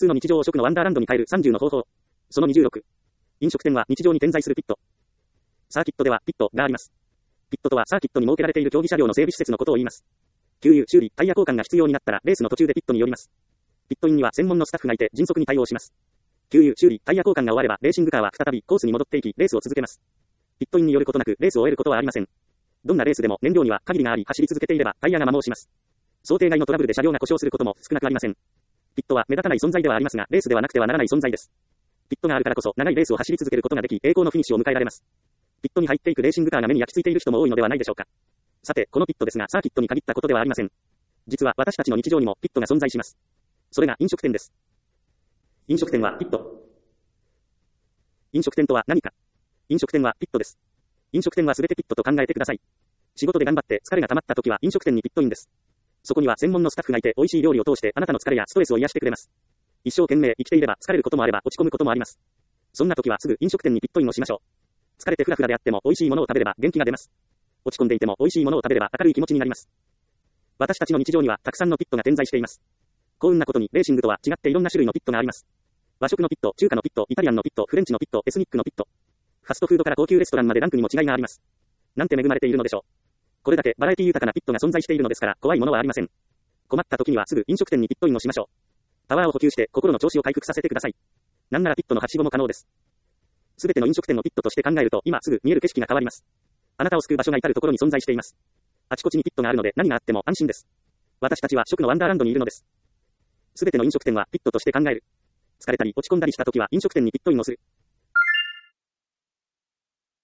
通の日常を食のワンダーランドに変える30の方法。その26。飲食店は日常に点在するピット。サーキットではピットがあります。ピットとはサーキットに設けられている競技車両の整備施設のことを言います。給油、修理、タイヤ交換が必要になったらレースの途中でピットに寄ります。ピットインには専門のスタッフがいて迅速に対応します。給油、修理、タイヤ交換が終わればレーシングカーは再びコースに戻っていきレースを続けます。ピットインによることなくレースを終えることはありません。どんなレースでも燃料には限りがあり走り続けていればタイヤが摩耗します。想定外のトラブルで車両が故障することも少なくありません。ピットは目立たない存在ではありますがレースではなくてはならない存在です。ピットがあるからこそ長いレースを走り続けることができ栄光のフィニッシュを迎えられます。ピットに入っていくレーシングカーが目に焼き付いている人も多いのではないでしょうか。さて、このピットですがサーキットに限ったことではありません。実は私たちの日常にもピットが存在します。それが飲食店です。飲食店はピット。飲食店とは何か。飲食店はピットです。飲食店はすべてピットと考えてください。仕事で頑張って疲れが溜まった時は飲食店にピットインです。そこには専門のスタッフがいて美味しい料理を通してあなたの疲れやストレスを癒してくれます。一生懸命生きていれば疲れることもあれば落ち込むこともあります。そんな時はすぐ飲食店にピットインをしましょう。疲れてフラフラであっても美味しいものを食べれば元気が出ます。落ち込んでいても美味しいものを食べれば明るい気持ちになります。私たちの日常にはたくさんのピットが点在しています。幸運なことにレーシングとは違っていろんな種類のピットがあります。和食のピット、中華のピット、イタリアンのピット、フレンチのピット、エスニックのピット。ファストフードから高級レストランまでランクにも違いがあります。なんて恵まれているのでしょう。これだけバラエティ豊かなピットが存在しているのですから怖いものはありません。困った時にはすぐ飲食店にピットインをしましょう。パワーを補給して心の調子を回復させてください。なんならピットのはしごも可能です。すべての飲食店をピットとして考えると今すぐ見える景色が変わります。あなたを救う場所が至るところに存在しています。あちこちにピットがあるので何があっても安心です。私たちは食のワンダーランドにいるのです。すべての飲食店はピットとして考える。疲れたり落ち込んだりした時は飲食店にピットインをする。